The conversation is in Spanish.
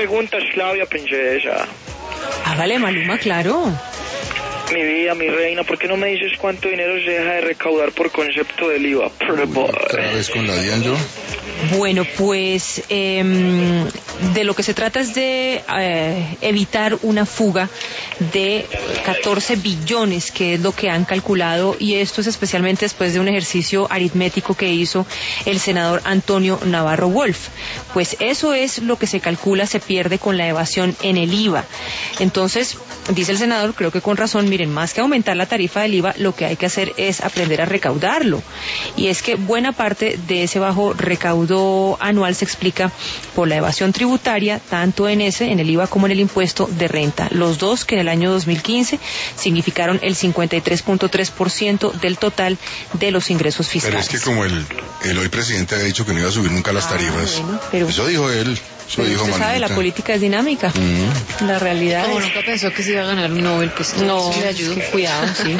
pregunta, Flavia Princesa. Hágale, Maluma, claro. Mi vida, mi reina, ¿por qué no me dices cuánto dinero se deja de recaudar por concepto del IVA? Otra vez con la Dianlo. Bueno, pues de lo que se trata es de evitar una fuga de 14 billones, que es lo que han calculado, y esto es especialmente después de un ejercicio aritmético que hizo el senador Antonio Navarro Wolf. Pues eso es lo que se calcula se pierde con la evasión en el IVA. Entonces, dice el senador, creo que con razón, miren, más que aumentar la tarifa del IVA, lo que hay que hacer es aprender a recaudarlo. Y es que buena parte de ese bajo recaudo anual se explica por la evasión tributaria, tanto en el IVA como en el impuesto de renta. Los dos que en el año 2015 significaron el 53.3% del total de los ingresos fiscales. Pero es que como el hoy presidente había dicho que no iba a subir nunca las tarifas, bueno, pero eso dijo él. Pero usted sabe, la política es dinámica. La realidad Como es... nunca pensó que se iba a ganar un Nobel, pues No, le ayudó. cuidado, sí.